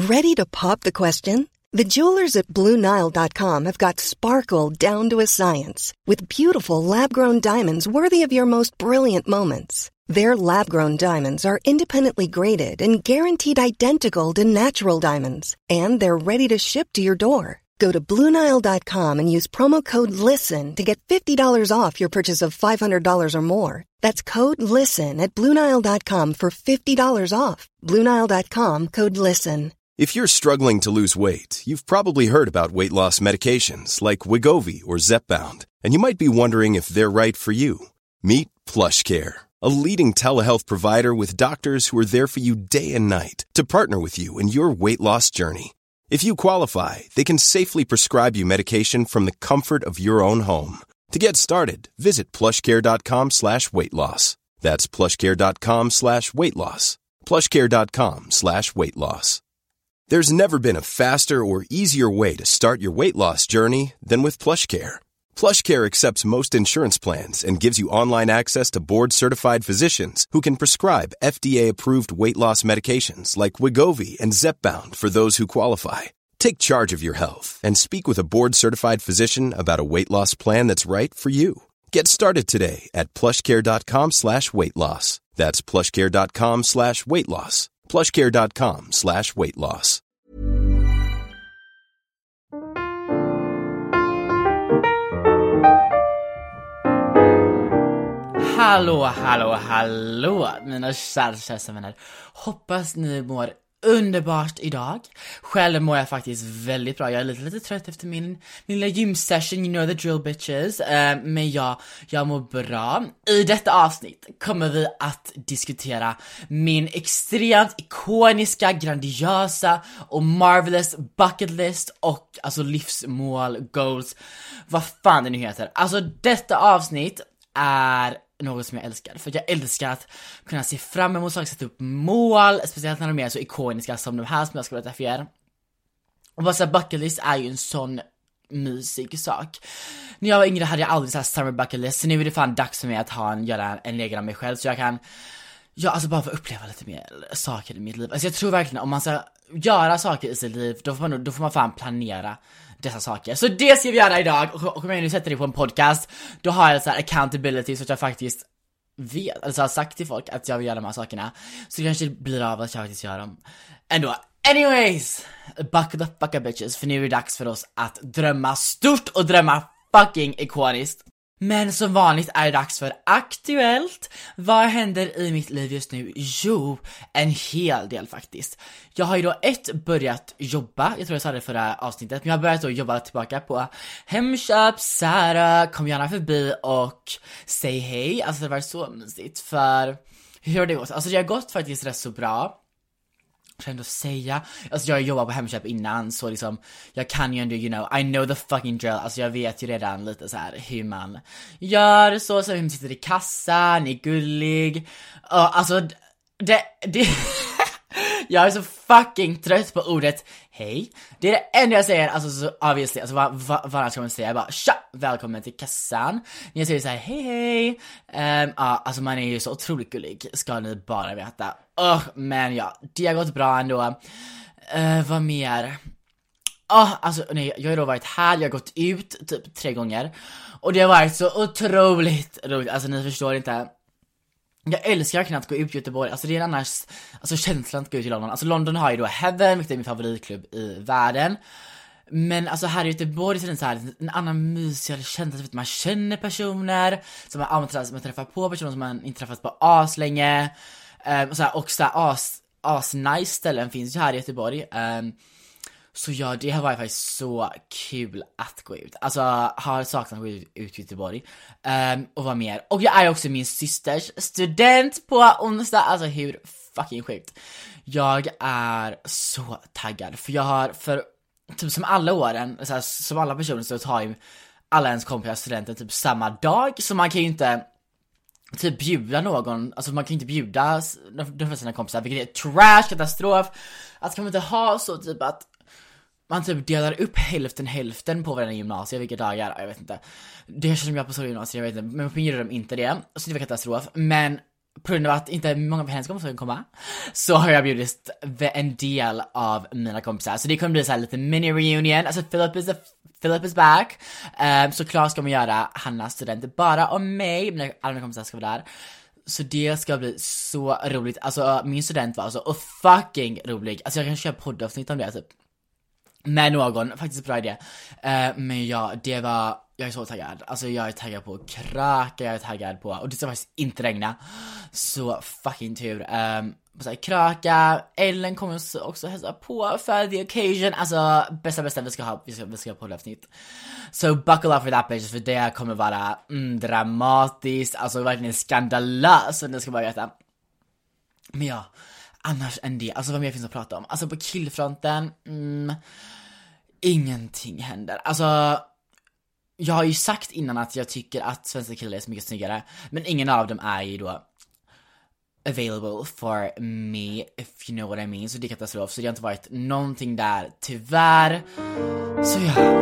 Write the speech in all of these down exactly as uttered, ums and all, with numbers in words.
Ready to pop the question? The jewelers at Blue Nile dot com have got sparkle down to a science with beautiful lab-grown diamonds worthy of your most brilliant moments. Their lab-grown diamonds are independently graded and guaranteed identical to natural diamonds, and they're ready to ship to your door. Go to Blue Nile dot com and use promo code LISTEN to get fifty dollars off your purchase of five hundred dollars or more. That's code LISTEN at Blue Nile dot com for fifty dollars off. Blue Nile dot com, code LISTEN. If you're struggling to lose weight, you've probably heard about weight loss medications like Wegovy or Zepbound, and you might be wondering if they're right for you. Meet PlushCare, a leading telehealth provider with doctors who are there for you day and night to partner with you in your weight loss journey. If you qualify, they can safely prescribe you medication from the comfort of your own home. To get started, visit plushcare.com slash weight loss. That's plushcare.com slash weight loss. plushcare.com slash weight loss. There's never been a faster or easier way to start your weight loss journey than with PlushCare. PlushCare accepts most insurance plans and gives you online access to board-certified physicians who can prescribe F D A-approved weight loss medications like Wegovy and Zepbound for those who qualify. Take charge of your health and speak with a board-certified physician about a weight loss plan that's right for you. Get started today at plushcare.com slash weight loss. That's plushcare.com slash weight loss. plushcare.com slash weight loss. Hallå, hallå, hallå, mina kära, kära vänner. Hoppas ni mår underbart idag. Själv mår jag faktiskt väldigt bra. Jag är lite, lite trött efter min, min lilla gymsession, you know the drill bitches. Uh, men jag, jag mår bra. I detta avsnitt kommer vi att diskutera min extremt ikoniska, grandiosa och marvelous bucket list och alltså livsmål, goals, vad fan det nu heter. Alltså detta avsnitt är något som jag älskar, för jag älskar att kunna se fram emot saker, sätta upp mål, speciellt när de är så ikoniska som de här som jag ska berätta för er. Och bara så bucket list är ju en sån mysig sak. När jag var yngre hade jag aldrig så här summer bucket list, så nu är det fan dags för mig att ha en, göra en egen av mig själv, så jag kan ja, alltså bara få uppleva lite mer saker i mitt liv. Alltså jag tror verkligen om man ska göra saker i sitt liv, då får man, då får man fan planera dessa saker. Så det ska vi göra idag. Och om jag nu sätter det på en podcast, då har jag så här accountability, så att jag faktiskt vet, alltså har sagt till folk att jag vill göra de här sakerna. Så det kanske blir av att jag faktiskt gör dem ändå. Anyways, buckle the fuck up bitches, för nu är det dags för oss att drömma stort och drömma fucking ikoniskt. Men som vanligt är det dags för Aktuellt. Vad händer i mitt liv just nu? Jo, en hel del faktiskt. Jag har ju då ett börjat jobba, jag tror jag sa det förra avsnittet, men jag har börjat då jobba tillbaka på Hemköp. Sara, kom gärna förbi och säg hej. Alltså det var så mysigt, för hur har det gått? Alltså det har gått faktiskt rätt så bra. Jag kan ändå säga, alltså jag har jobbat på Hemköp innan, så liksom jag kan ju ändå, you know, I know the fucking drill. Alltså jag vet ju redan lite så här hur man gör så, så hur man sitter i kassan, är gullig. Och alltså det, det jag är så fucking trött på ordet hej. Det är det enda jag säger, alltså så obviously, alltså vad, vad, vad ska man säga? Jag bara, tja, välkommen till kassan. När jag säger så här, hej hej. Um, ja, alltså man är ju så otroligt gullig, ska ni bara veta. Oh, men ja, det har gått bra ändå. Uh, vad mer? Oh, alltså nej, jag har då varit här, jag har gått ut typ tre gånger. Och det har varit så otroligt roligt, alltså ni förstår inte. Jag älskar verkligen att gå ut i Göteborg. Alltså det är annars, alltså känslan att gå ut i London. Alltså London har ju då Heaven, vilket är min favoritklubb i världen. Men alltså här i Göteborg så är det så här en annan mysigare känsla, att man känner personer som man, man, träffar, man träffar på personer som man inte träffat på as länge. Um, och så här, och så här as, as nice ställen finns ju här i Göteborg. Um, Så ja, det har varit faktiskt så kul att gå ut. Alltså, har saknat att gå ut i Göteborg. Um, och vad mer. Och jag är också min systers student på onsdag. Alltså hur fucking sjukt. Jag är så taggad. För jag har, för typ som alla åren, så här, som alla personer, så tar ju alla ens kompisar studenten typ samma dag. Så man kan ju inte typ bjuda någon, alltså man kan ju inte bjuda de flesta sina kompisar, vilket är trash, katastrof. Att kan man inte ha så typ att man typ delar upp hälften hälften på varandra gymnasiet, vilka dagar, jag vet inte. Det känns som jag på så gymnasiet, jag vet inte, men på min gör de inte det, så det var katastrof. Men på grund av att inte många på hennes kompisar kan komma, så har jag bjudit en del av mina kompisar. Så det kommer bli så här lite mini-reunion. Alltså Philip is, a, Philip is back. Um, så klart ska man göra Hannas student bara om mig, men alla mina kompisar ska vara där. Så det ska bli så roligt. Alltså min student var alltså och fucking rolig. Alltså jag kan köra poddavsnitt om det typ. Med någon, faktiskt bra idé. uh, Men ja, det var, jag är så taggad. Alltså jag är taggad på att kröka, jag är taggad på, och det ska faktiskt inte regna. Så fucking tur. um, så här, kröka, Ellen kommer också hälsa på för the occasion. Alltså bästa bästa vi ska ha, vi ska, vi ska ha poddavsnitt. So buckle up for that bitches, för det kommer vara mm, dramatiskt. Alltså verkligen skandalöst, så det ska bara veta. Men ja, annars än det, alltså vad mer finns att prata om? Alltså på killfronten, mm, ingenting händer. Alltså jag har ju sagt innan att jag tycker att svenska killar är så mycket snyggare, men ingen av dem är ju då available for me, if you know what I mean. Så det är katastrof, så det har inte varit någonting där, tyvärr. Så ja,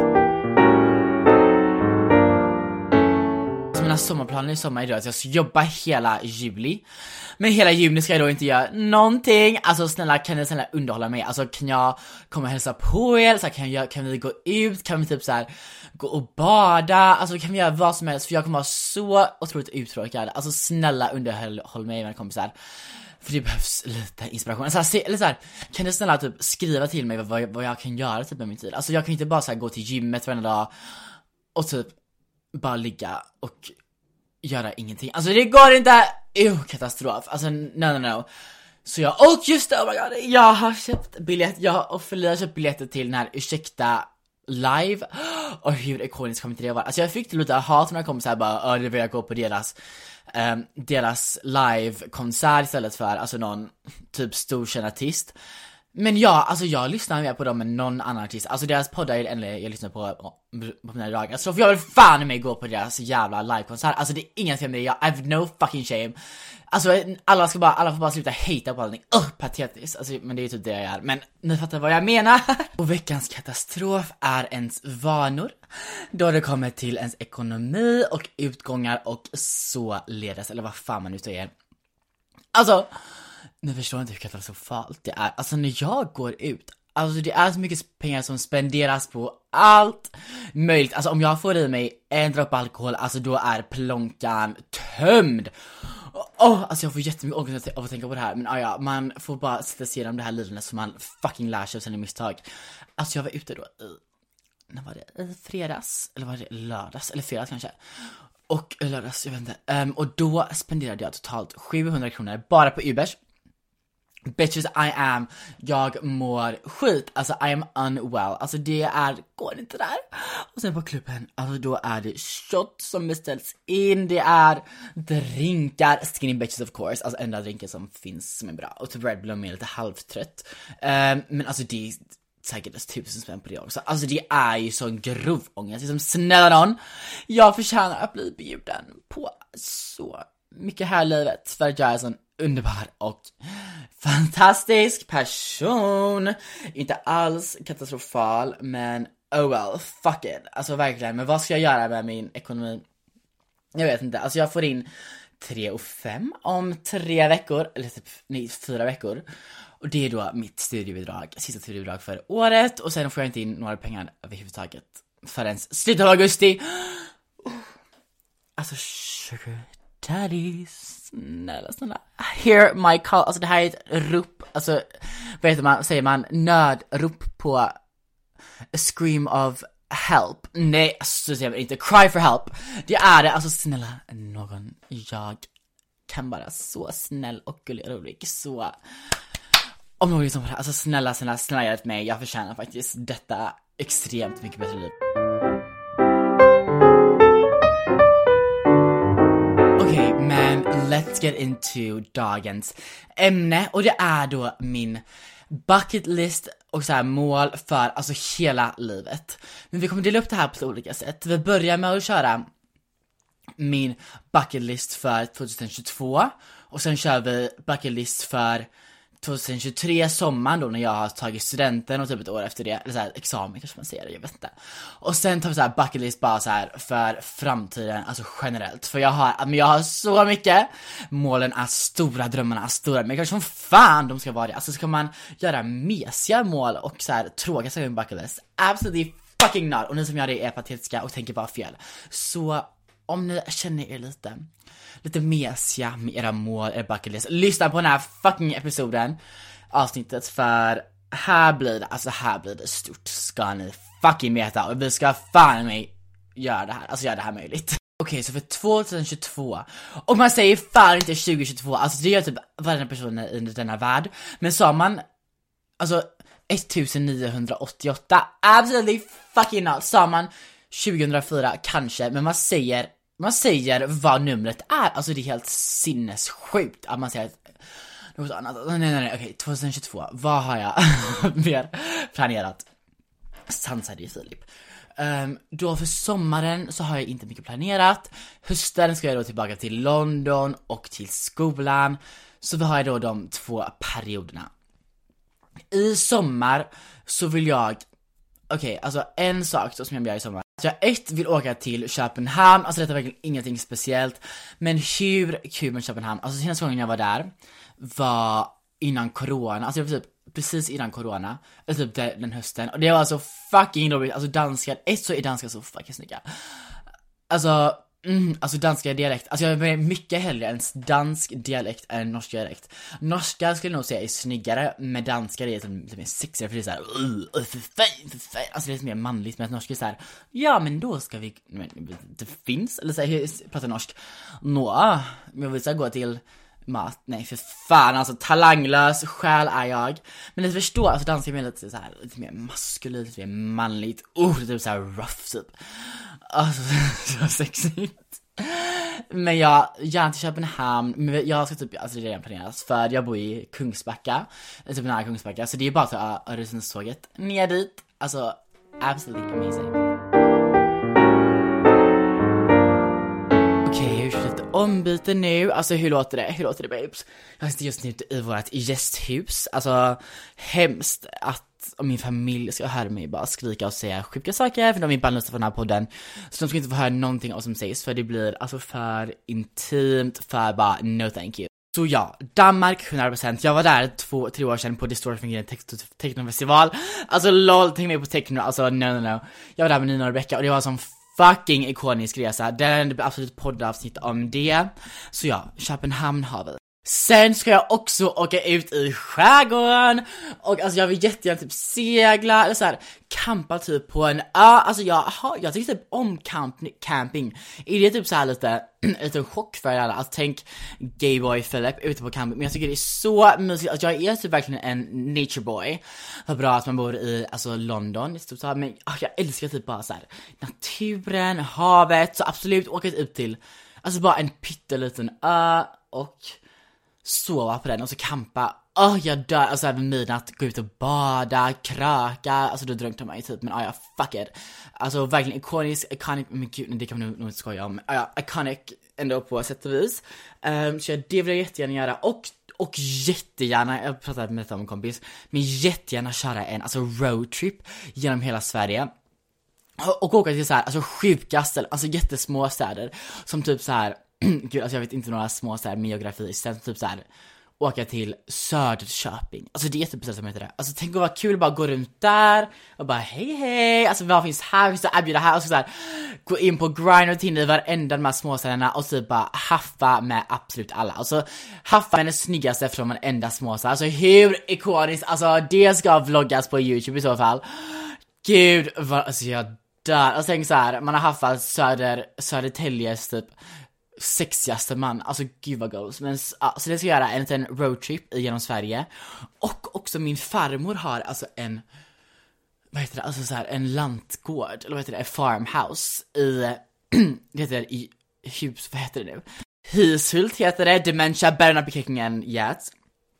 så mina sommarplaner i sommar är då att jag ska jobba hela juli. Men hela juni ska jag då inte göra någonting. Alltså snälla, kan ni snälla underhålla mig? Alltså kan jag komma och hälsa på er? Så här, kan, jag, kan vi gå ut? Kan vi typ så här gå och bada? Alltså kan vi göra vad som helst? För jag kommer vara så otroligt uttråkad. Alltså snälla underhåll mig, mina kompisar. För det behövs lite inspiration. Så här, se, eller så här, kan ni snälla typ skriva till mig vad, vad jag kan göra typ med min tid? Alltså jag kan inte bara så här, gå till gymmet varje dag och typ bara ligga och göra ingenting. Alltså det går inte. Ew, katastrof. Alltså no no no. Så jag, och just det, oh my god, jag har köpt biljett. Jag och Felicia har köpt biljetter till den här Ursäkta live. Och hur ikonisk kommer inte det vara? Alltså jag fick lite hat när jag kom så här bara, oh, det vill jag gå på deras um, deras live-konsert istället för alltså någon typ storkänd artist. Men ja, alltså jag lyssnar mer på dem än någon annan artist. Alltså deras poddar är det enda jag lyssnar på på mina dagar. Så för jag vill fan i mig gå på deras jävla livekonsert. Alltså det är inget fel med det, jag I have no fucking shame. Alltså alla ska bara, alla får bara sluta hata på allting. Åh, patetiskt. Alltså, men det är ju typ det jag gör. Men ni fattar vad jag menar. Och veckans katastrof är ens vanor. Då det kommer till ens ekonomi och utgångar och så ledes. Eller vad fan man ute är. Alltså, ni förstår inte hur katastrofalt det är. Alltså när jag går ut, alltså det är så mycket pengar som spenderas på allt möjligt. Alltså om jag får i mig en droppe alkohol, alltså då är plånkan tömd. Oh, alltså jag får jättemycket ångest av att tänka på det här. Men ah, ja, man får bara sätta sig igenom det här lidandet så man fucking lär sig av sina misstag. Alltså jag var ute då i, när var det? I fredags? Eller var det lördags? Eller fredags kanske. Och lördags, jag vet inte. Um, och då spenderade jag totalt sjuhundra kronor bara på Ubers. Bitches, I am. Jag mår skit. Alltså I am unwell. Alltså det är, går inte där. Och sen på klubben, alltså då är det shot som beställs in. Det är drinkar, skinny bitches of course. Alltså enda drinken som finns som är bra. Och typ Red Bull är lite halvtrött. um, Men alltså det är säkert tusen spänn på det också. Alltså det är ju sån grov ångest. Liksom, snälla någon, jag förtjänar att bli bjuden på så mycket här i livet. För att jag är sån underbar och fantastisk person. Inte alls katastrofal, men oh well, fuck it. Alltså verkligen, men vad ska jag göra med min ekonomi? Jag vet inte, alltså jag får in tre och fem om tre veckor. Eller typ, nej, fyra veckor. Och det är då mitt studiebidrag, sista studiebidrag för året. Och sen får jag inte in några pengar överhuvudtaget förrän slutet av augusti. Alltså sugar daddies, snälla, snälla. Hear my call. Alltså det här är ett rop. Alltså, vad heter man? Säger man nödrop på a scream of help? Nej, så säger man inte. Cry for help. Det är det. Alltså snälla någon. Jag kan bara så snäll och gullig och rolig. Så om någon som alltså snälla, snälla, snälla hjälp mig. Jag förtjänar faktiskt detta extremt mycket bättre liv. Men let's get into dagens ämne. Och det är då min bucket list och så här mål för alltså hela livet. Men vi kommer dela upp det här på olika sätt. Vi börjar med att köra min bucket list för tjugohundratjugotvå. Och sen kör vi bucket list för tjugohundratjugotre sommaren då när jag har tagit studenten och typ ett år efter det, eller så här, examen kanske man säger, jag vet inte. Och sen tar vi så här bucket list bara så här för framtiden, alltså generellt. För jag har, men jag har så mycket. Målen är stora, drömmarna är stora, men kanske som fan de ska vara det. Alltså ska man göra mesiga mål och så här tråkiga saker med bucket list? Absolutely fucking not. Och ni som gör det är patetiska och tänker bara fel. Så om ni känner er lite lite mesiga med era mål, era bucket list, lyssna på den här fucking episoden, avsnittet, för här blir det, alltså här blir det stort, ska ni fucking veta, och vi ska fan mig göra det här, alltså göra det här möjligt. Okej, okay, så för tjugohundratjugotvå, och man säger fan inte tjugohundratjugotvå, alltså det gör typ varje person i denna värld, men sa man alltså nittonhundraåttioåtta, absolutely fucking not, sa man tjugohundrafyra kanske, men man säger Man säger vad numret är. Alltså det är helt sinnessjukt att man säger något annat. Nej, nej, nej, okej, tjugohundratjugotvå. Vad har jag mer planerat? Sansade i Filip. Um, då för sommaren så har jag inte mycket planerat. Hösten ska jag då tillbaka till London och till skolan. Så vi har då de två perioderna. I sommar så vill jag... Okej, okay, alltså en sak som jag vill göra i sommar. Jag ett vill åka till Köpenhamn. Alltså detta är verkligen ingenting speciellt. Men hur kul med Köpenhamn. Alltså senaste gången jag var där var innan corona. Alltså jag var typ precis innan corona. Eller typ den hösten. Och det var så fucking roligt. Alltså danskar, ett så är danskar så fucking snygga. Alltså... Mm, alltså danska dialekt. Alltså jag är mycket hellre en dansk dialekt än en norsk dialekt. Norska skulle jag nog säga är snyggare, men danska är lite, lite mer sexigare, för det är såhär uh, uh, för fan, för fan. Alltså det är lite mer manligt, men norska är såhär, ja men då ska vi, men det finns, eller såhär, jag pratar norsk. Nå, men jag vill såhär gå till mat, nej för fan, alltså talanglös själ är jag. Men ni förstår, alltså danska är lite såhär, lite mer maskulint, lite mer manligt. Uh, det är typ såhär rough typ. Alltså, så sexigt. Men jag, gärna till Köpenhamn. Men jag ska typ, alltså det är redan planerat, för jag bor i Kungsbacka, typ nära Kungsbacka. Så det är bara att ta Öresundståget ner dit. Alltså, absolutely amazing. Okej, okay, jag har gjort lite ombyte nu. Alltså hur låter det? Hur låter det, babes? Jag sitter just nu i vårt gästhus. Alltså, hemskt att om min familj ska höra mig bara skrika och säga sjuka saker, för de är bara lusta för den här podden. Så de ska inte få höra någonting av vad som sägs, för det blir alltså för intimt, för bara no thank you. Så ja, Danmark hundra procent. Jag var där två, tre år sedan på Distortion Techno-festival. Alltså lol, tänk mig på techno, alltså no no no. Jag var där med Nina och Rebecca och det var som fucking ikonisk resa. Det är absolut poddavsnitt om det. Så ja, Köpenhamn har vi. Sen ska jag också åka ut i skärgården. Och alltså jag vill jättegärna typ segla eller så här, campa typ på en ö. Alltså jag har, jag tycker typ om camp, camping. Är det typ så här lite lite chock för alla? Alltså tänk Gayboy Philip ute på camping. Men jag tycker det är så mysigt. Alltså jag är typ verkligen en nature boy. Vad bra att man bor i alltså London, typ så här. Men oh, jag älskar typ bara så här naturen, havet. Så absolut åka ut till alltså bara en pytteliten ö och sova på den och så campa. Åh, oh, jag dör. Alltså över midnatt, gå ut och bada, kröka. Alltså då drunknar man ju typ. Men ja, oh, fuck it. Alltså verkligen ikonisk, iconic. Men gud, det kan man nog inte skoja om. Ja, oh, iconic ändå på sätt och vis. Um, så det vill jag jättegärna göra. Och, och jättegärna, jag pratade med detta om en kompis, men jättegärna köra en alltså roadtrip genom hela Sverige. Och, och åka till så här, alltså sjukaste, alltså jättesmå städer. Som typ så här. Gud, alltså jag vet inte några små så här med geografi. Sen typ så här åka till Söderköping. Alltså det är jätteprecis som heter det. Alltså tänk att vara kul, bara gå runt där och bara hej hej. Alltså vad finns här? Finns det erbjuda här? Och så, så här gå in på Grindr och Tinder i varenda de här småstäderna och så bara haffa med absolut alla. Alltså haffa med den snyggaste från en enda småstad. Alltså hur ikoniskt. Alltså det ska vloggas på YouTube i så fall. Gud, vad, alltså jag dör. Alltså tänk så här, man har haffat Söder, Södertäljes typ sexigaste man, alltså gud vad goals. Men ja, så det ska jag göra en liten roadtrip genom Sverige. Och också min farmor har alltså en, vad heter det, alltså så här en lantgård, eller vad heter det, en farmhouse i, det heter i hus, vad heter det nu? Hishult heter det, dementia, better not be kicking in yet.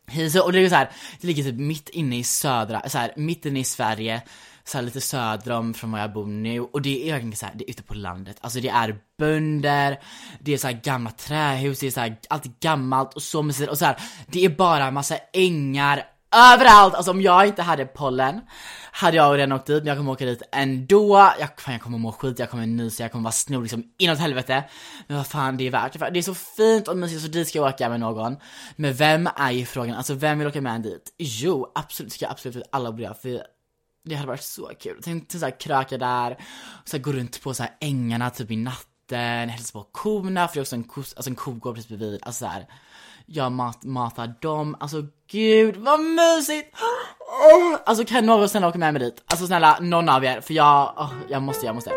Så, och det är så här, det ligger typ mitt inne i södra, så här, mitt inne i Sverige, så här lite söder om från var jag bor nu. Och det är egentligen så här, det är ute på landet. Alltså det är bönder, det är så här gamla trähus, det är så här allt gammalt och så mysigt. Och så här, det är bara en massa ängar överallt. Alltså om jag inte hade pollen hade jag redan åkt dit, men jag kommer åka dit ändå. Jag, fan, jag kommer må skit, jag kommer nysa, jag kommer vara snor liksom inåt helvete. Men vad fan, det är värt det. Det är så fint och mysigt, så dit ska jag åka med någon. Men vem är ju frågan? Alltså vem vill åka med en dit? Jo, absolut, ska jag absolut alla borde göra, för det hade varit så kul. Tänk så här kröka där, och så här gå runt på så här ängarna typ i natten, hälsa på korna, för det är också en, ko, alltså en kogård precis bredvid. Alltså så här, jag mat, matar dem. Alltså gud, vad mysigt. Oh, alltså kan någon snälla åka med mig dit? Alltså snälla, någon av er, för jag, oh, jag måste, jag måste.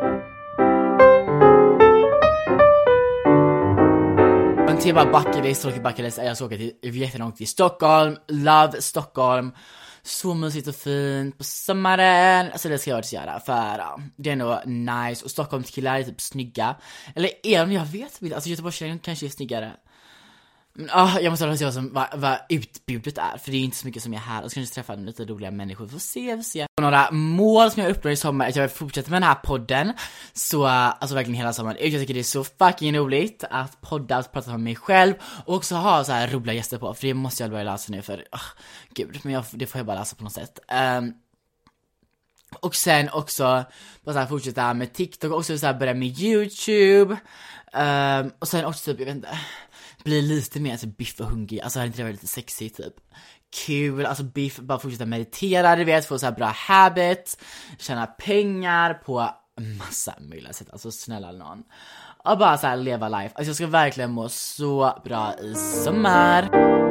En till bara bucketlist, och bucketlist är jag så åka till jättelångt till Stockholm. Love Stockholm. Så mysigt och fint på sommaren. Alltså det ska jag också göra, för uh, det är nog nice. Och Stockholms killar är typ snygga. Eller är de, jag vet inte. Alltså Göteborgskillar kanske är snyggare. Men uh, jag måste säga vad, vad, vad utbudet är, för det är inte så mycket som är här. Och så kanske träffa lite roliga människor. Vi får se, vi får se. Och några mål som jag uppnår i sommar, att jag vill fortsätta med den här podden. Så, uh, alltså verkligen hela sommaren. Jag tycker det är så fucking roligt att podda, att prata med mig själv. Och också ha så här roliga gäster på. För det måste jag börja läsa nu, för uh, gud, men jag, det får jag bara läsa på något sätt. Um, och sen också bara så här fortsätta med TikTok. Och också så här börja med YouTube. Um, och sen också typ, jag vet inte, blir lite mer alltså biff och hungrig. Alltså hade inte det varit lite sexy typ. Kul, alltså biff, bara fortsätta meditera, du vet, få så här bra habits, tjäna pengar på massa möjliga sätt. Alltså snälla någon. Och bara så här leva life. Alltså jag ska verkligen må så bra i sommar.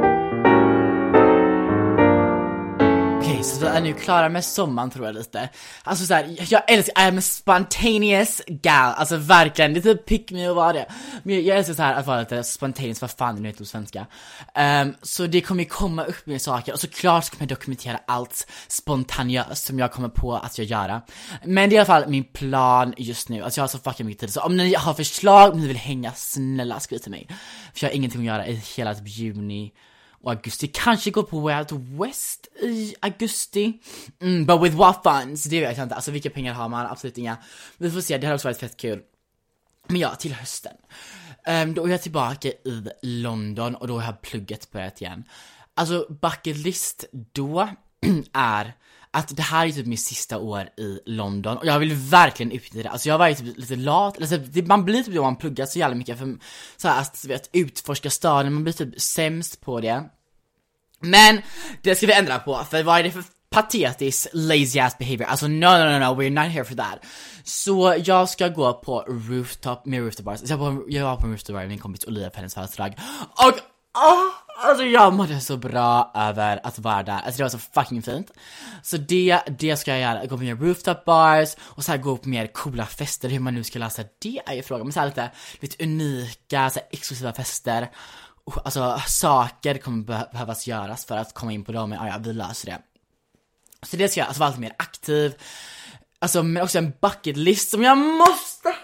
Okej, så då är nu klara med sommaren, tror jag lite. Alltså så här, jag älskar, I am a spontaneous gal. Alltså verkligen, det är typ pick me och vad det. Men jag älskar så här att vara lite spontaneous, vad fan det nu heter på svenska. Um, så det kommer ju komma upp med saker. Och såklart så kommer jag dokumentera allt spontaneöst som jag kommer på att jag göra. Men det är i alla fall min plan just nu. Alltså jag har så fucking mycket tid. Så om ni har förslag, om ni vill hänga, snälla skriv till mig. För jag har ingenting att göra i hela typ juni och augusti. Kanske gå på Way Out West i augusti. Mm, but with what funds? Det vet jag inte. Alltså vilka pengar har man? Absolut inga. Vi får se, det har också varit fett kul. Men ja, till hösten. Um, då är jag tillbaka i London och då har jag plugget börjat igen. Alltså bucket list då är att det här är typ min sista år i London. Och jag vill verkligen utnyttja det. Alltså jag var ju typ lite lat. Eller så, man blir typ då man pluggar så jävla mycket. För så här, att, vet, utforska staden. Man blir typ sämst på det. Men det ska vi ändra på. För vad är det för patetisk lazy ass behavior? Alltså no no no no, we're not here for that. Så jag ska gå på rooftop med rooftop bars. Jag var på, jag var på rooftop bar med min kompis Olivia på hennes födelsedag. Och oh, alltså jag mådde så bra över att vara där. Alltså det var så fucking fint. Så det, det ska jag göra. Gå på mer rooftop bars. Och så här gå på mer coola fester. Hur man nu ska läsa det är ju frågan. Men så här lite, lite unika, så här exklusiva fester. Alltså saker kommer be- behövas göras för att komma in på dem. Men ja, ja, vi löser det. Så det ska jag alltså vara lite mer aktiv. Alltså men också en bucket list som jag måste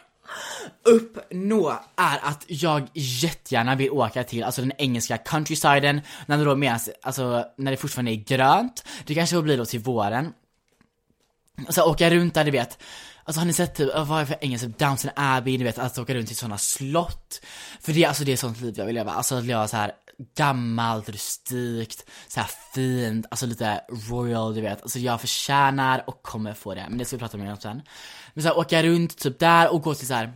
uppnå är att jag jättegärna vill åka till alltså den engelska countrysiden när det då menas, alltså när det fortfarande är grönt. Det kanske blir då till våren. Alltså åka runt där, du vet. Alltså har ni sett typ, vad är det för engelska, Downton Abbey, du vet, att åka runt till sådana slott. För det, alltså det är sånt liv jag vill leva. Alltså att leva så här gammalt, rustikt, så här fint, alltså lite royal, du vet. Alltså jag förtjänar och kommer få det. Men det ska vi prata om sen. Men så här, åka runt typ där och gå till så här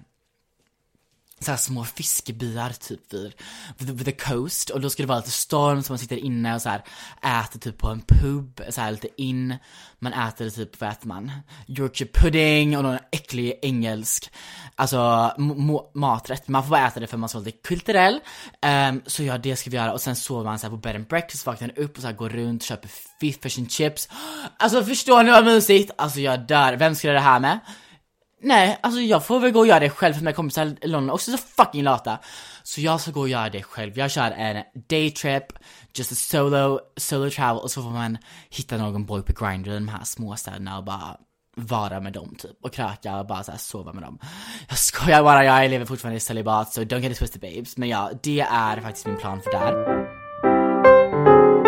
så här små fiskebyar typ vid, vid the coast. Och då ska det vara lite storm så man sitter inne och så här äter typ på en pub, så här lite in. Man äter typ, vad äter man? Yorkshire pudding och någon äcklig engelsk alltså m- maträtt. Man får bara äta det för man ska vara lite kulturell. um, Så ja, det ska vi göra. Och sen sover man så här på bed and breakfast, vaknar upp och så här går runt, köper fish, fish and chips. Alltså förstår ni vad mysigt? Alltså jag dör, vem ska det här med? Nej, alltså jag får väl gå och göra det själv för mig kompisar i London också så fucking lata. Så jag ska gå och göra det själv. Jag kör en day trip, just a solo solo travel, och så får man hitta någon boy på Grindr i de här små städerna och bara vara med dem typ och kröka och bara så här sova med dem. Jag skojar bara, jag lever fortfarande i celibat, så don't get it twisted babes. Men ja, det är faktiskt min plan för där.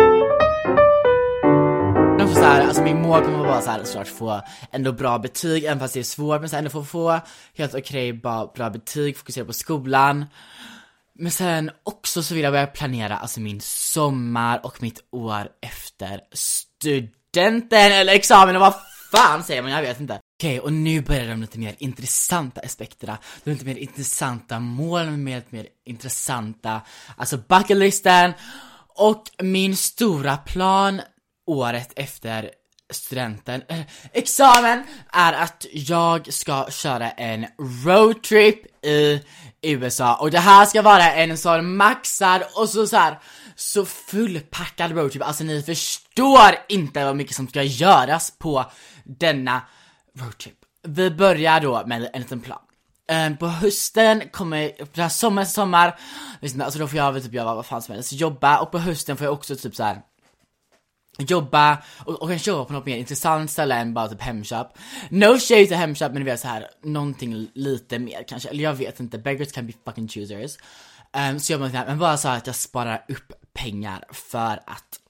här, alltså min mål kommer vara så här, såklart få ändå bra betyg, även fast det är svårt, men så ändå få få helt okej, bra, bra betyg, fokusera på skolan. Men sen också så vill jag börja planera alltså min sommar och mitt år efter studenten eller examen, och vad fan säger man, jag vet inte. Okej, och nu börjar de lite mer intressanta aspekterna. De lite mer intressanta målen, mer mer intressanta, alltså bucketlisten. Och min stora plan året efter studenten, äh, examen, är att jag ska köra en roadtrip i U S A. Och det här ska vara en sån maxad och så så här, så fullpackad roadtrip. Alltså ni förstår inte vad mycket som ska göras på denna roadtrip. Vi börjar då med en liten plan. Um, på hösten kommer, det här sommar, sommar, alltså då får jag väl typ göra vad fan som helst, jobba. Och på hösten får jag också typ så här jobba och, och kanske jobba på något mer intressant ställe än bara typ Hemköp. No shade till Hemköp, men det är så här någonting lite mer kanske, eller jag vet inte, beggars can be fucking choosers. Um, så jag men bara så här att jag sparar upp pengar för att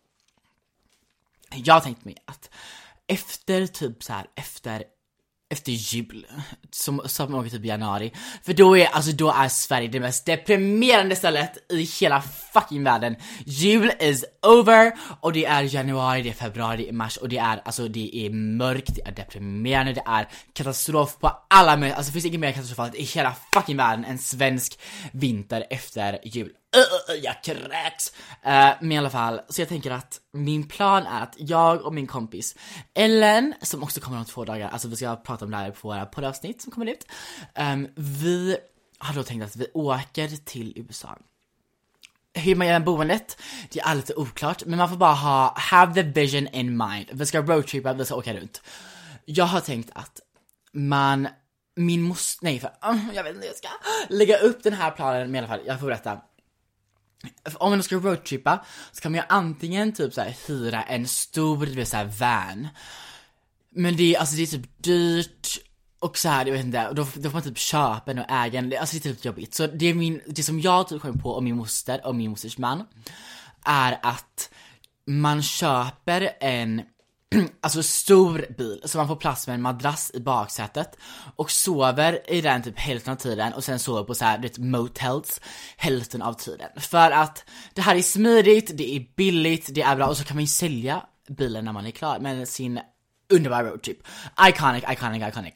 jag tänkte mig att efter typ så här efter efter jul, som, som åker typ i januari, för då är, alltså då är Sverige det mest deprimerande stället i hela fucking världen. Jul is over, och det är januari, det är februari, det är mars, och det är, alltså det är mörkt, det är deprimerande, det är katastrof på alla möjliga, alltså det finns inget mer katastrofalt i hela fucking världen än svensk vinter efter jul. Uh, uh, jag kräks. Uh, men i alla fall, så jag tänker att min plan är att jag och min kompis Ellen, som också kommer om två dagar, alltså vi ska prata om det här på våra poddavsnitt som kommer ut, um, vi har då tänkt att vi åker till U S A. Hur man gör en boendet, det är lite oklart, men man får bara ha have the vision in mind. Vi ska roadtrippa, vi ska åka runt. Jag har tänkt att man min måste, nej för uh, jag vet inte, jag ska lägga upp den här planen, men i alla fall, jag får berätta. Om man ska roadtrippa så kan man ju antingen typ så här hyra en stor, det vill säga van. Men det är, alltså det är typ dyrt och så här, jag vet inte, och då, då får man typ köpa en och äga en, alltså det är typ jobbigt. Så det är min, det som jag typ kom på om min moster och min mosters man är att man köper en alltså stor bil, så man får plats med en madrass i baksätet och sover i den typ hälften av tiden, och sen sover på så här vet, motels hälften av tiden. För att det här är smidigt, det är billigt, det är bra, och så kan man ju sälja bilen när man är klar med sin underbara roadtrip. Iconic, iconic, iconic.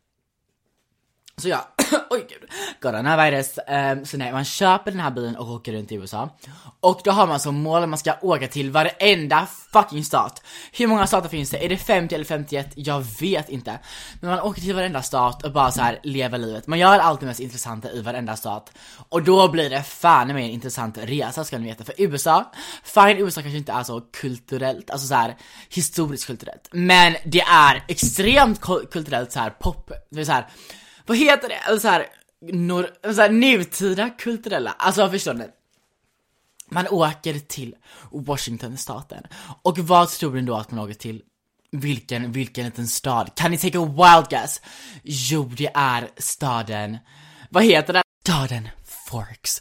Så ja, oj gud, coronavirus. Um, så nej, man köper den här bilen och åker runt i U S A. Och då har man som mål att man ska åka till varenda fucking stat. Hur många stater finns det? Är det femtio eller femtioett? Jag vet inte. Men man åker till varenda stat och bara så här lever livet. Man gör allt det mest intressanta i varenda stat. Och då blir det fan med en intressant resa, ska ni veta. För U S A, fine, U S A kanske inte är så kulturellt, alltså så här historiskt kulturellt. Men det är extremt kulturellt så här pop, det är så här, vad heter det? Alltså så här, nor- så här nutida kulturella. Alltså förstår ni? Man åker till Washington-staten. Och vad tror ni då att man åker till? Vilken, vilken liten stad? Kan ni take a wild guess? Jo, det är staden. Vad heter den? Staden Forks.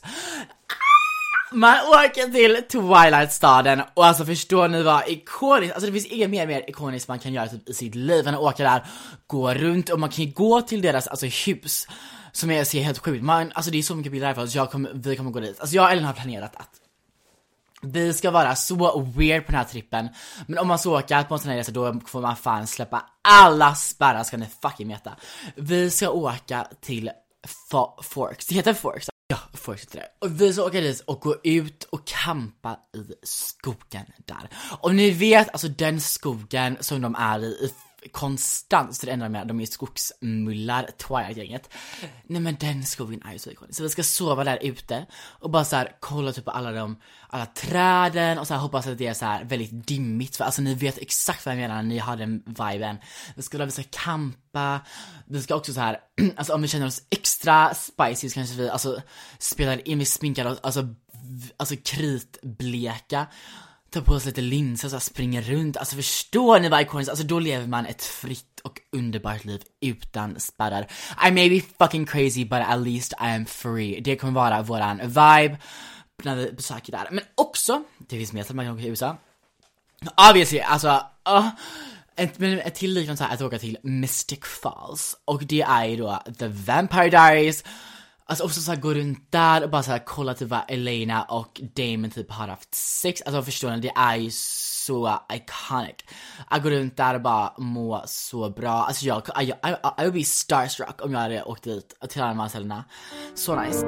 Man åker till Twilight-staden. Och alltså förstår ni vad ikoniskt, alltså det finns inget mer mer ikoniskt man kan göra typ i sitt liv. Man åker där, går runt, och man kan ju gå till deras alltså hus, som jag ser helt sjukt. Man, alltså det är så mycket bilder därifrån, så jag kommer, vi kommer gå dit. Alltså jag och Ellen har planerat att vi ska vara så weird på den här trippen. Men om man så åker på en sån här resa, då får man fan släppa alla spärrar, ska ni fucking veta. Vi ska åka till F- Forks, det heter Forks. Ja, fortsätter det. Och vi ska åka dit och gå ut och campa i skogen där. Och ni vet, alltså den skogen som de är i, i konstant, så det enda med, de är skogsmullar, Twilight-gänget. Nej men den skogen är ju så ikonisk. Så vi ska sova där ute och bara så här kolla typ på alla de, alla träden, och så här hoppas att det är så här väldigt dimmigt. För alltså ni vet exakt vad jag menar när ni har den viben. Vi ska, vi ska campa, vi ska också så här, alltså om vi känner oss extra spicy så kanske vi alltså spelar in, vi sminkar oss, alltså, alltså kritbleka, tar på oss lite linser och så springer runt. Alltså förstår ni vad ikoniskt? Alltså då lever man ett fritt och underbart liv utan spärrar. I may be fucking crazy, but at least I am free. Det kommer vara våran vibe när vi besöker där. Men också, det finns mer som man kan åka till U S A. Obviously, alltså Uh, ett, men ett till liknande så här, att åka till Mystic Falls. Och det är ju då The Vampire Diaries. Alltså också så här, gå runt där och bara så här, kolla typ vad Elena och Damon typ har haft sex. Alltså förstår ni, det är ju så iconic. Att gå runt där och bara må så bra. Alltså jag, I, I, I would be starstruck om jag hade åkt dit till de här ställena. Så nice.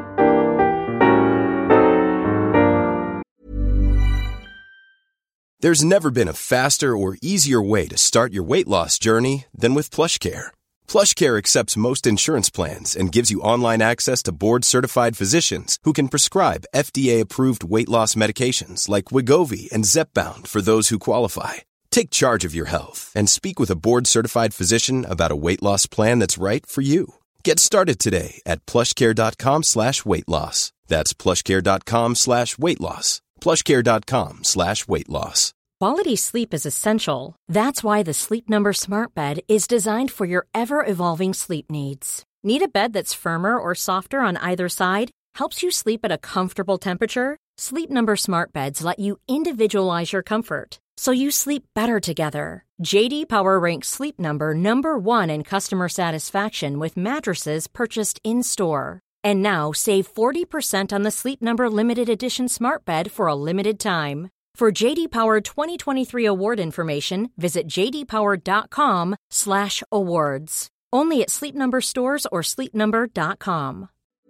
There's never been a faster or easier way to start your weight loss journey than with PlushCare. PlushCare accepts most insurance plans and gives you online access to board-certified physicians who can prescribe F D A-approved weight loss medications like Wegovy and Zepbound for those who qualify. Take charge of your health and speak with a board-certified physician about a weight loss plan that's right for you. Get started today at plushcare.com slash weight loss. That's plushcare.com slash weight loss. plushcare.com slash weight loss. Quality sleep is essential. That's why the Sleep Number Smart Bed is designed for your ever-evolving sleep needs. Need a bed that's firmer or softer on either side? Helps you sleep at a comfortable temperature? Sleep Number Smart Beds let you individualize your comfort, so you sleep better together. J D Power ranks Sleep Number number one in customer satisfaction with mattresses purchased in-store. And now save forty percent on the Sleep Number Limited Edition Smart Bed for a limited time. For J D Power twenty twenty-three award information, visit jdpower.com slash awards. Only at Sleep Number stores or sleep number dot com.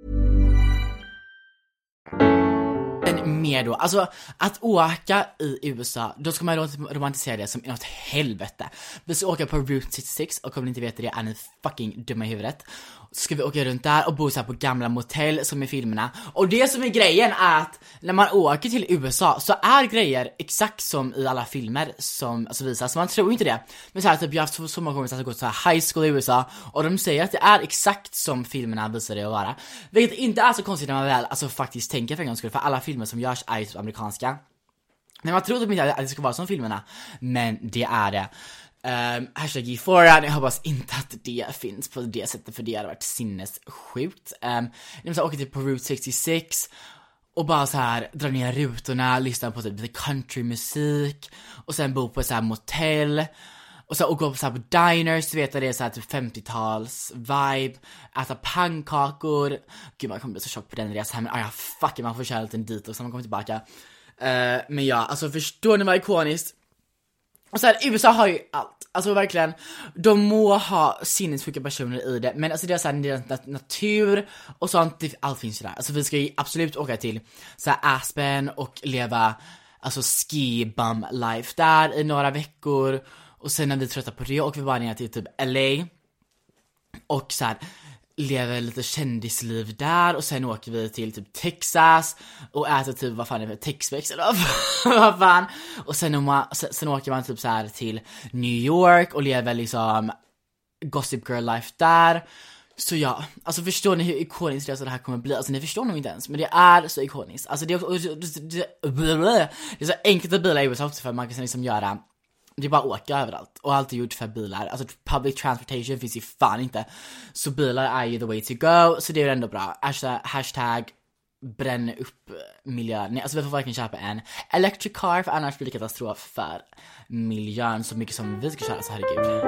En mer då, alltså att åka i U S A, då ska man romantisera det som något helvete. Vi ska åka på Route sextiosex, och om ni inte vet det, är ni fucking dumma i huvudet. Så ska vi åka runt där och bo så här på gamla motell som i filmerna. Och det som är grejen är att när man åker till U S A så är grejer exakt som i alla filmer som alltså, visas. Så man tror inte det. Men så här, typ, jag har haft så, så många gånger som har gått så här high school i U S A, och de säger att det är exakt som filmerna visar det att vara. Vilket inte är så konstigt när man väl alltså, faktiskt tänker för en gång skull, för alla filmer som görs är ju typ amerikanska. Men man tror typ inte att det ska vara som filmerna. Men det är det. Um, hashtag Euphoria, jag hoppas inte att det finns på det sättet, för det hade varit sinnessjukt. Um, jag åker typ på Route sextiosex och bara så här dra ner rutorna, lyssna på typ countrymusik och sen bo på så här motell och så och gå på så här på diners, du vet att det är så här typ femtio-tals vibe, äta pannkakor. Gud, man kommer bli så tjock på den resan, men ah, ja, fuck it, man får köra lite dit och sen man kommer tillbaka. Uh, men ja, alltså förstår ni vad ikoniskt? Och så här, U S A har ju allt. Alltså verkligen, de må ha sinnessjuka personer i det, men alltså det är så här, nat- natur och sånt, det, allt finns ju där. Alltså vi ska ju absolut åka till så här Aspen och leva alltså ski bum life där i några veckor, och sen när vi är trötta på det åker vi bara ner till typ L A och så här lever lite kändisliv där, och sen åker vi till typ Texas och äter typ vad fan är det, Tex-Mex eller vad fan, och sen, om man, sen, sen åker man typ så här till New York och lever liksom Gossip Girl life där. Så ja, alltså förstår ni hur ikoniskt det, så det här kommer bli? Alltså ni förstår nog inte ens, men det är så ikoniskt. Alltså det är, det, det, det är så enkelt att bila i U S A också, för man kan liksom göra, det är bara åka överallt. Och allt är gjort för bilar. Alltså public transportation finns ju fan inte. Så bilar är ju the way to go. Så det är ändå bra. Hashtag, hashtag bränn upp miljön. Nej, alltså vi får verkligen köpa en electric car, för annars blir det katastrof för miljön. Så mycket som vi ska köra, så herregud.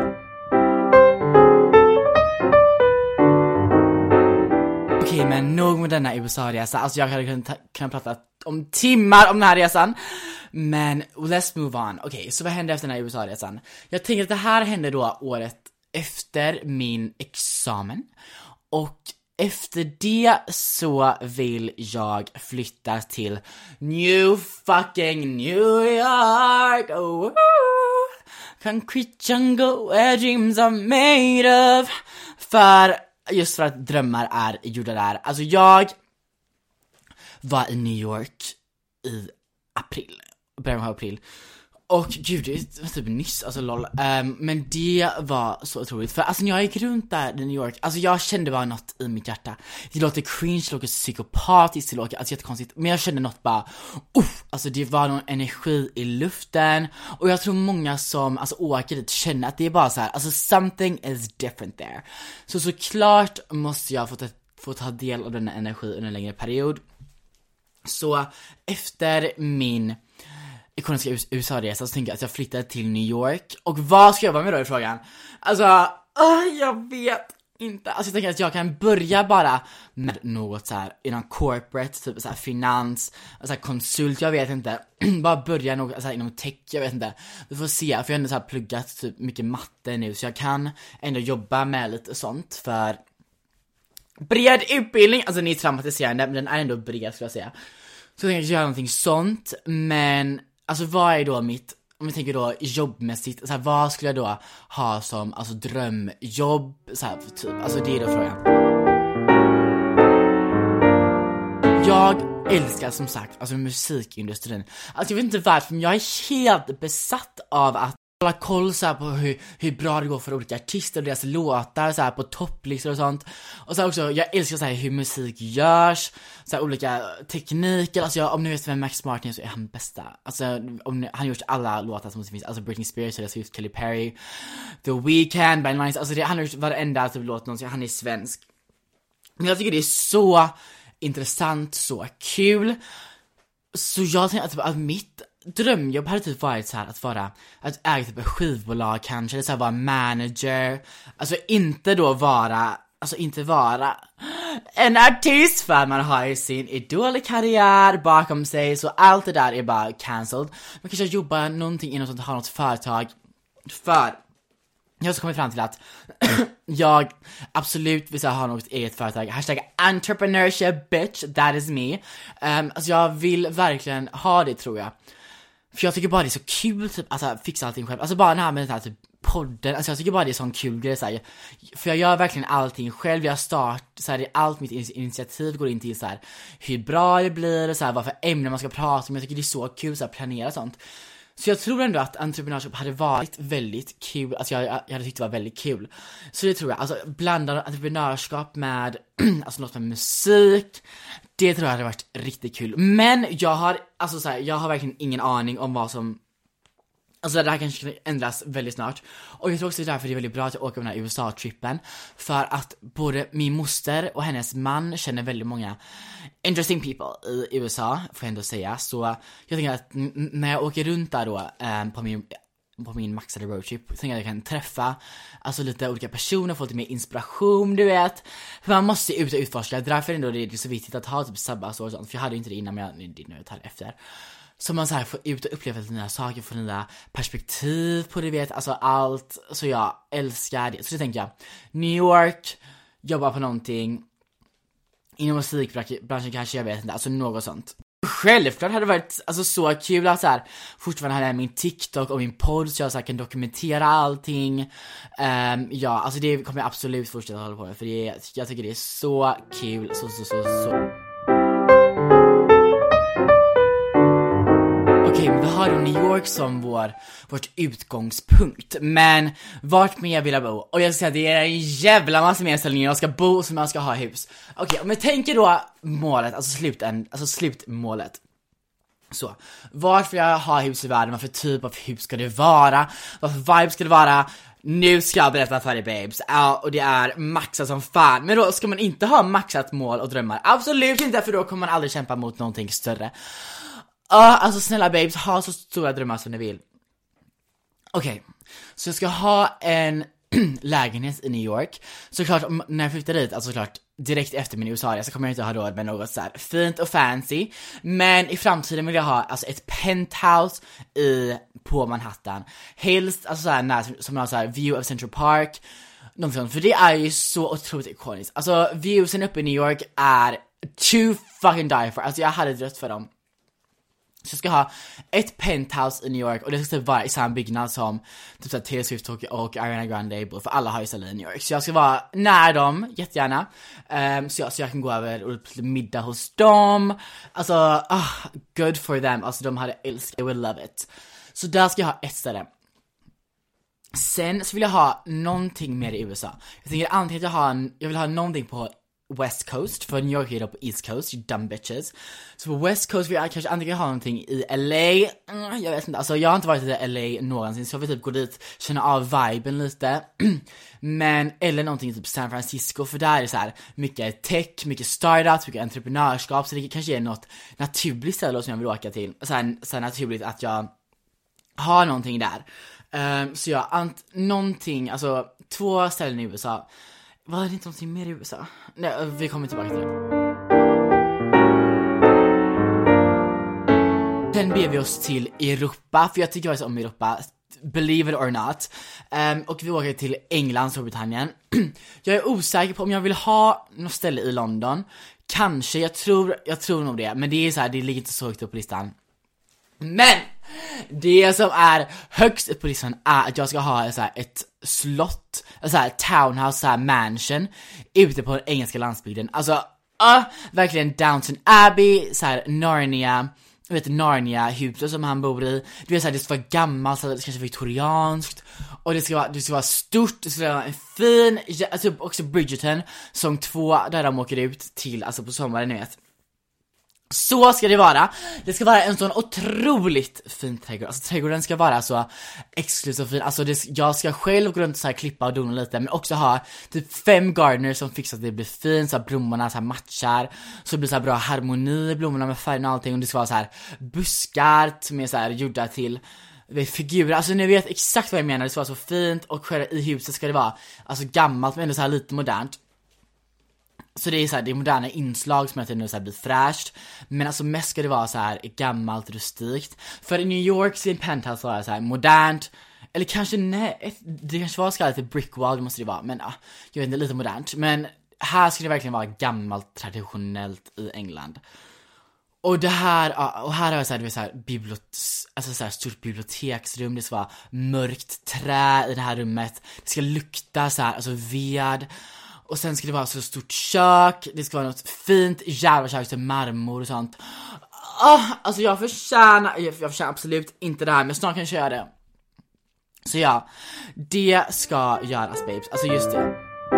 Okej, okay, men nog med denna U S A-resa. Alltså jag hade kunnat, kunnat prata om timmar om den här resan. Men let's move on. Okej, okay, så vad hände efter den här U S A-resan? Jag tänker att det här hände då året efter min examen. Och efter det så vill jag flytta till New fucking New York. Oh, concrete jungle where dreams are made of. För, just för att drömmar är gjorda där. Alltså jag var i New York i april. Början av april. Och gud, det var typ nyss, alltså lol. Um, men det var så otroligt. För alltså när jag gick runt där i New York, alltså jag kände bara något i mitt hjärta. Det låter cringe, det låter psykopatiskt, det låter alltså jättekonstigt. Men jag kände något bara, uff, alltså det var någon energi i luften. Och jag tror många som alltså åker dit känner att det är bara så här, alltså something is different there. Så såklart måste jag få ta, få ta del av den energi under en längre period. Så efter min ikoniska U S A-resa så tänker jag att jag flyttade till New York. Och vad ska jag vara med då i frågan? Alltså, uh, jag vet inte. Alltså jag tänker att jag kan börja bara med något så här inom corporate, typ så här finans, så här konsult, jag vet inte. Bara börja något så här inom tech, jag vet inte. Vi får se, för jag har ändå så här pluggat typ mycket matte nu, så jag kan ändå jobba med lite sånt för bred utbildning. Alltså ni är traumatiserande, men den är ändå bred skulle jag säga. Så jag tänker göra någonting sånt. Men alltså vad är då mitt, om vi tänker då jobbmässigt, så här, vad skulle jag då ha som alltså drömjobb så här, typ, alltså det är då frågan. Jag älskar som sagt alltså musikindustrin. Alltså jag vet inte varför, men jag är helt besatt av att hålla koll så här på hur, hur bra det går för olika artister och deras låtar så här på topplistor och sånt. Och så här också, jag älskar så här hur musik görs, så här olika tekniker. Alltså jag, om ni vet vem Max Martin är så är han bästa. Alltså om ni, han har gjort alla låtar som finns, alltså Britney Spears, Taylor Swift, Katy Perry, The Weeknd, Ben Lines. Alltså det, han har gjort varenda typ låt någonsin, han är svensk. Men jag tycker det är så intressant, så kul. Så jag tänker att, att mitt drömjobb hade typ varit så här att vara att äga typ ett skivbolag kanske, eller så här vara manager. Alltså inte då vara, alltså inte vara en artist för man har ju sin idolkarriär bakom sig, så allt det där är bara cancelled. Man kanske jobbar någonting inom sånt, ha något företag. För jag har kommit fram till att jag absolut vill ha något eget företag. Hashtag entrepreneurship bitch, that is me. um, Alltså jag vill verkligen ha det, tror jag. För jag tycker bara det är så kul typ, alltså fixa allting själv. Alltså bara den här med den här typ podden. Alltså jag tycker bara det är sån kul grej så här. För jag gör verkligen allting själv. Jag start så här, allt mitt initiativ går in till så här hur bra det blir, så här vad för ämnen man ska prata om. Jag tycker det är så kul så här, planera sånt. Så jag tror ändå att entreprenörskap hade varit väldigt kul. Alltså jag, jag hade tyckt det var väldigt kul. Så det tror jag, alltså blanda entreprenörskap med alltså något med musik, det tror jag hade varit riktigt kul. Men jag har, alltså så här, jag har verkligen ingen aning om vad som, alltså det här kanske kan ändras väldigt snart. Och jag tror också därför det är väldigt bra att jag åker på den här U S A-trippen. För att både min moster och hennes man känner väldigt många interesting people i U S A, får jag ändå säga. Så jag tänker att n- när jag åker runt där då eh, på min på min maxade roadtrip, så tänker jag att jag kan träffa alltså lite olika personer, få lite mer inspiration, du vet. För man måste ut och utforska. Därför ändå det är så viktigt att ha typ sabbatsår och sånt. För jag hade ju inte det innan, men jag, det nu tar efter. Så man så här får ut och uppleva lite nya saker, få nya perspektiv på det, vet. Alltså allt. Så jag älskar det. Så det tänker jag. New York, jobba på någonting inom musikbranschen kanske, jag vet inte. Alltså något sånt. Självklart hade det varit alltså, så kul att så här, fortfarande ha min TikTok och min podd, så jag så här, kan dokumentera allting. um, Ja, alltså det kommer jag absolut fortsätta hålla på med. För det är, jag tycker det är så kul. Så, så, så, så Okej, okay, vi har då New York som vår, vårt utgångspunkt. Men vart mer vill jag bo? Och jag ska säga att det är en jävla massa mer ställen jag ska bo som jag ska ha hus. Okej, okay, om jag tänker då målet, alltså, sluten, alltså slutmålet. Så, vart vill jag ha hus i världen? Vad för typ av hus ska det vara? Vad för vibe ska det vara? Nu ska jag berätta för dig, babes. Ja, och det är maxat som fan. Men då ska man inte ha maxat mål och drömmar. Absolut inte, för då kommer man aldrig kämpa mot någonting större. Uh, alltså snälla babes, ha så stora drömmar som ni vill. Okej, okay. Så jag ska ha en lägenhet i New York. Såklart, om, när jag flyttar dit, alltså såklart direkt efter min U S A så kommer jag inte ha råd med något så här fint och fancy. Men i framtiden vill jag ha alltså ett penthouse i, på Manhattan. Helst, alltså så här, när, som har så här view of Central Park. Någonting sånt, för det är ju så otroligt ikoniskt. Alltså viewsen uppe i New York är too fucking die for. Alltså jag hade drött för dem. Så jag ska ha ett penthouse i New York, och det ska vara i samma byggnad som typ såhär Taylor Swift och, och Ariana Grande, för alla har ju ställen i New York. Så jag ska vara nära dem, jättegärna. um, så, jag, så jag kan gå över och middag hos dem. Alltså, uh, good for them. Alltså de hade älskat, I will love it. Så där ska jag ha ett ställe. Sen så vill jag ha någonting mer i U S A. Jag tänker antingen att jag, har en, jag vill ha någonting på West Coast, för New York är då på East Coast, you dumb bitches. Så på West Coast vill jag kanske antingen ha någonting i L A, mm, jag vet inte, alltså jag har inte varit i L A någonsin, så jag vill typ gå dit, känna av viben lite. Men, eller någonting i typ San Francisco, för där är det så här mycket tech, mycket startups, mycket entreprenörskap, så det kanske är något naturligt ställe som jag vill åka till. Så här, så här naturligt att jag har någonting där. Um, så jag, ant, någonting, alltså två ställen i U S A. Var det inte någonting mer i U S A? Nej, vi kommer tillbaka till det. Sen ber vi oss till Europa, för jag tycker faktiskt om Europa, believe it or not. Um, och vi åker till England, Storbritannien. Jag är osäker på om jag vill ha något ställe i London. Kanske, jag tror, jag tror nog det. Men det är så här, det ligger inte så högt upp på listan. Men det som är högst upp på listan är att jag ska ha så här, ett slott, så här, townhouse, så här, mansion ute på den engelska landsbygden. Alltså, uh, verkligen Downton Abbey, så här, Narnia, jag vet Narnia-huset som han bor i. Du vet så här, det ska vara gammalt, så det kanske viktorianskt. Och det ska vara, det ska vara stort, det ska vara en fin, alltså också Bridgerton, som två där de åker ut till, alltså på sommaren, ni vet. Så ska det vara. Det ska vara en sån otroligt fin trädgård. Alltså trädgården ska vara så exklusiv och fin. Alltså det, jag ska själv gå runt och så här klippa och dona lite, men också ha typ fem gardeners som fixar att det blir fint, så att blommorna så här matchar, så det blir så här bra harmoni i blommorna med färgen och allting. Och det ska vara så här buskar som är så här gjorda till figurer. Alltså ni vet exakt vad jag menar. Det ska vara så fint, och själva i huset ska det vara alltså gammalt men ändå så här lite modernt. Så det är så här, det är moderna inslag som jag nu så här blir fräscht. Men alltså mest ska det vara så här gammalt, rustikt. För i New York så är en penthouse vara så här modernt. Eller kanske nej, det kanske var så här lite brickwall, det måste det vara. Men ja, jag vet inte, lite modernt. Men här ska det verkligen vara gammalt, traditionellt i England. Och det här, ja, och här har jag så här, det är så här bibliotek, alltså så här stort biblioteksrum. Det ska vara mörkt trä i det här rummet. Det ska lukta så här, alltså ved. Och sen ska det vara så stort kök. Det ska vara något fint jävla kök till marmor och sånt. Oh, alltså jag förtjänar, jag, jag förtjänar absolut inte det här, men snart kan jag köra det. Så ja, det ska göras, babes. Alltså just det.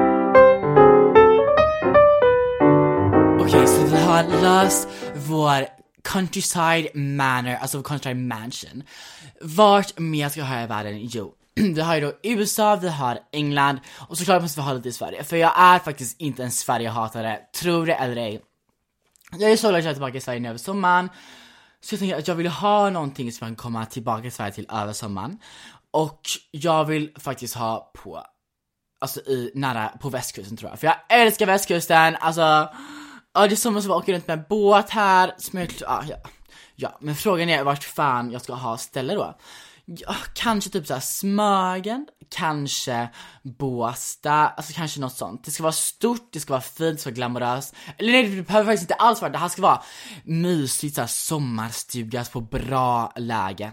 Okej, okay, så vi har löst vår countryside manor, alltså vår countryside mansion. Vart mer ska jag ha i världen? Jo, vi har ju då U S A, vi har England, och såklart måste vi ha lite i Sverige. För jag är faktiskt inte en Sverige-hatare, tror det eller ej. Jag är så glad att jag är tillbaka i Sverige nu över sommaren. Så jag tänker att jag vill ha någonting som kan komma tillbaka i Sverige till över sommaren. Och jag vill faktiskt ha på, alltså i, nära på västkusten tror jag. För jag älskar västkusten, alltså, ja, det är som att åka runt med båt här. Som jag, ja, ja, ja, men frågan är vart fan jag ska ha ställe då. Ja, kanske typ såhär Smögen, kanske Båstad, alltså kanske något sånt. Det ska vara stort, det ska vara fint, det ska vara glamoröst. Eller nej, det behöver faktiskt inte alls vara. Det här ska vara mysigt, såhär sommarstugas på bra läge.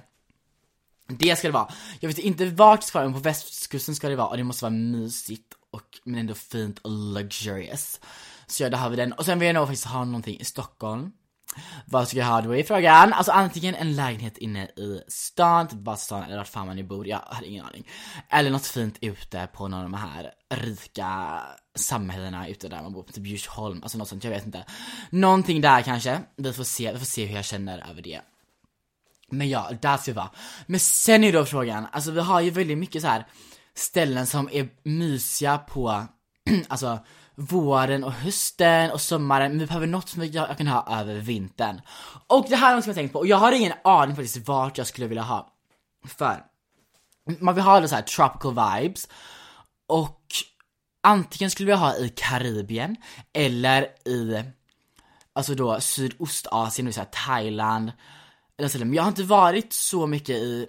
Det ska det vara. Jag vet inte vart det ska vara, men på västkusten ska det vara. Och det måste vara mysigt, och, men ändå fint och luxurious. Så ja, där har vi den. Och sen vill jag nog faktiskt ha någonting i Stockholm. Vad ska jag ha då i frågan? Alltså antingen en lägenhet inne i stan, typ Vasastan, eller vart fan man nu bor, jag har ingen aning. Eller något fint ute på någon av de här rika samhällena ute där man bor, typ Djursholm, alltså något sånt, jag vet inte. Någonting där kanske, vi får se, vi får se hur jag känner över det. Men ja, där ska vi vara. Men sen är då frågan, alltså vi har ju väldigt mycket så här ställen som är mysiga på, alltså våren och hösten och sommaren, men vi behöver något som jag, jag kan ha över vintern. Och det här är något som jag tänkt på, och jag har ingen aning faktiskt vart jag skulle vilja ha. För man vill ha det så här tropical vibes, och antingen skulle vi ha i Karibien eller i, alltså då Sydostasien, det så här Thailand eller så. Men jag har inte varit så mycket i,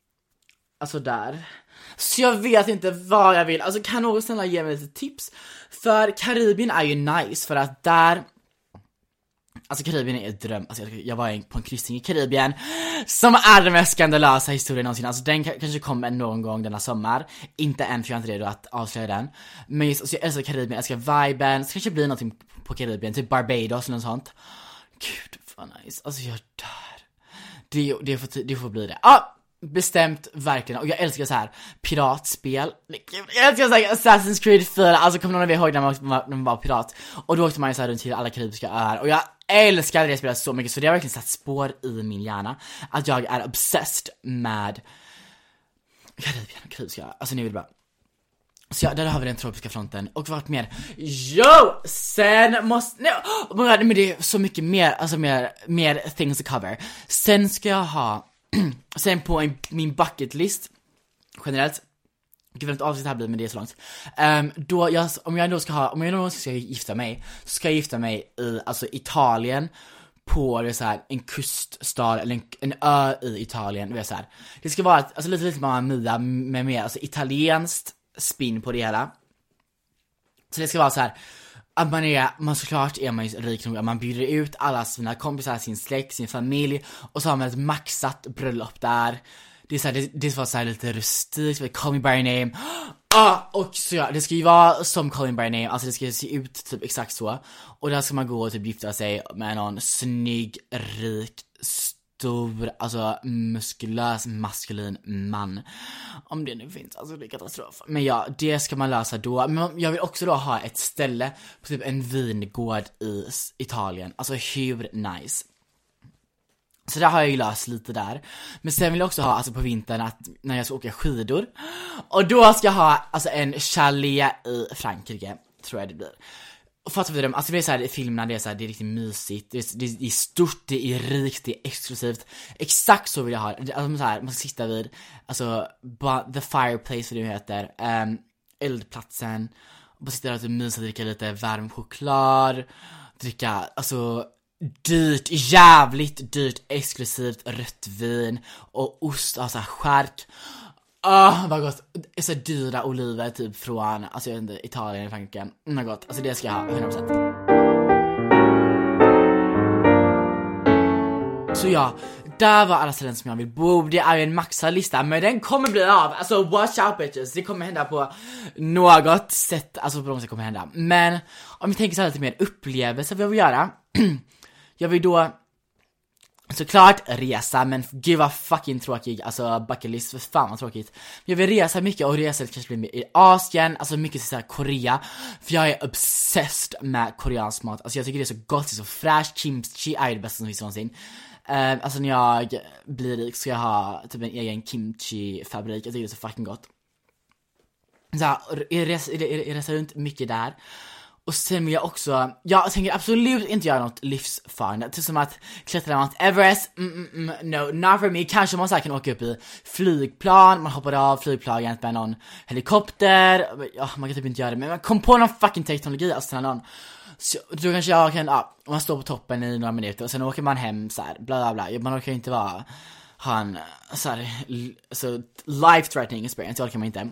alltså där. Så jag vet inte vad jag vill. Alltså kan någon snälla ge mig lite tips? För Karibien är ju nice, för att där, alltså Karibien är ett dröm. Alltså jag, jag var på en kryssning i Karibien som är den mest skandalösa historien någonsin. Alltså den k- kanske kommer någon gång denna sommar. Inte än, för jag är inte redo att avslöja den. Men just, alltså, jag älskar Karibien, jag älskar viben. Så kanske blir någonting på Karibien, typ Barbados eller något sånt. Gud vad nice, alltså jag dör. Det, det, får, det får bli det. Ah, bestämt verkligen. Och jag älskar så här piratspel. Jag älskar så här Assassin's Creed fyra. Alltså kommer någon av er ihåg när man, när man var pirat? Och då åkte man ju så här runt till alla karibiska öar. Och jag älskar det spelet så mycket. Så det har verkligen satt spår i min hjärna att jag är obsessed med Karibien och karibiska öar. Alltså ni vill bara. Så ja, där har vi den tropiska fronten. Och vart mer? Jo! Sen måste... No, oh my God, men det är så mycket mer. Alltså mer, mer things to cover. Sen ska jag ha... sen på en, min bucket list generellt. Gud, inte avsnitt här blir, men det är så långt. um, då jag, Om jag då ska ha... Om jag någonsin ska gifta mig, så ska jag gifta mig i alltså Italien. På det så här, en kuststad eller en, en ö i Italien. Det, är så här. Det ska vara alltså, lite lite Mamma Mia med mer alltså, italienskt spin på det hela. Så det ska vara så här att man är, man såklart är man ju rik nog, man bjuder ut alla sina kompisar, sin släkt, sin familj, och så har man ett maxat bröllop där. Det är så här, det, det ska vara så här lite rustikt, Call Me By Your Name. Ah, och så ja, det ska ju vara som Call Me By Your Name, alltså det ska se ut typ exakt så. Och där ska man gå och typ gifta sig med någon snygg, rik, stor, alltså muskulös, maskulin man. Om det nu finns, alltså det är katastrof. Men ja, det ska man lösa då. Men jag vill också då ha ett ställe på typ en vingård i Italien. Alltså hur nice. Så där har jag ju löst lite där. Men sen vill jag också ha, alltså på vintern, att när jag ska åka skidor. Och då ska jag ha, alltså en chalet i Frankrike, tror jag det blir. Och fattar vi det? Alltså det är så här i filmerna, det är så här, det är riktigt mysigt, det är, det är stort, det är rikt, det är exklusivt. Exakt så vill jag ha det. Alltså så här, man ska sitta vid, alltså the fireplace, vad det heter, um, eldplatsen, och bara sitta där och mysa, dricka lite varm choklad, dricka, alltså dyrt, jävligt dyrt, exklusivt rött vin och ost, alltså skärk. Åh, oh, vad gott. Så dyra oliver typ från, alltså jag vet inte, Italien eller Frankrike. Mm, vad gott. Alltså det ska jag ha, hundra procent. Så ja, där var alla ställen som jag vill bo. Det är ju en maxad lista, men den kommer bli av. Alltså watch out bitches. Det kommer hända på något sätt. Alltså på något sätt kommer hända. Men om vi tänker så här lite mer upplevelse, vad jag vill göra. Jag vill då såklart resa, men gud vad fucking tråkig. Alltså bucket list, för fan vad tråkigt. Jag vill resa mycket, och resa kanske blir mer i Asien. Alltså mycket såhär Korea. För jag är obsessed med koreansk mat. Alltså jag tycker det är så gott, det är så fräscht. Kimchi är det bästa som finns någonsin. uh, Alltså när jag blir rik ska jag ha typ en egen kimchi-fabrik. Jag tycker det är så fucking gott. Så här, jag reser, jag reser runt mycket där. Och sen vill jag också, jag tänker absolut inte göra något livsfarande. Till som att klättra Mount Everest, mm, mm, no, not for me. Kanske man så här kan åka upp i flygplan, man hoppar av flygplanet med någon helikopter. Ja, man kan typ inte göra det, men man kom på någon fucking teknologi, alltså någon. Så då kanske jag kan, ja, man står på toppen i några minuter och sen åker man hem så här, bla bla bla. Man orkar inte vara, ha en så här, så life threatening experience, det orkar man inte.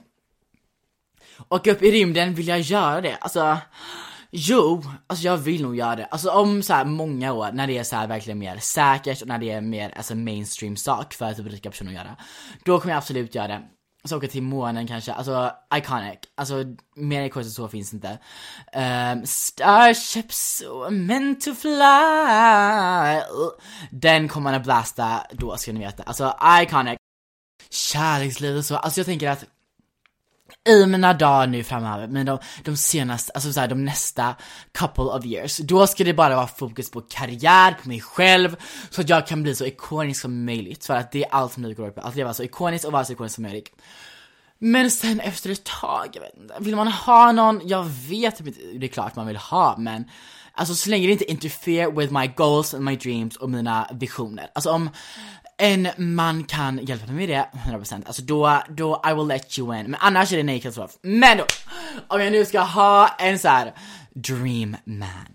Och upp i rymden, vill jag göra det? Alltså, jo, alltså jag vill nog göra det. Alltså om så här många år, när det är så här verkligen mer säkert och när det är mer alltså mainstream sak för att typ rika personer att göra, då kommer jag absolut göra det. Så åka till månen kanske, alltså iconic. Alltså mer i kursen så finns inte. um, Starships meant to fly. Den kommer man att blasta, då ska ni veta. Alltså iconic. Kärlekslivet så, alltså jag tänker att i mina dagar nu framöver, men de, de senaste, alltså så här, de nästa couple of years, då ska det bara vara fokus på karriär, på mig själv, så att jag kan bli så ikonisk som möjligt, för att det är allt som nu går upp, att leva så ikoniskt och vara så ikonisk som möjligt. Men sen efter ett tag, jag vet inte, vill man ha någon, jag vet inte, det är klart man vill ha, men alltså så länge det inte interfere with my goals and my dreams och mina visioner, alltså om en man kan hjälpa mig med det hundra procent, alltså då, då I will let you in. Men annars är det nej katastrof. Men då, om jag nu ska ha en så här dream man,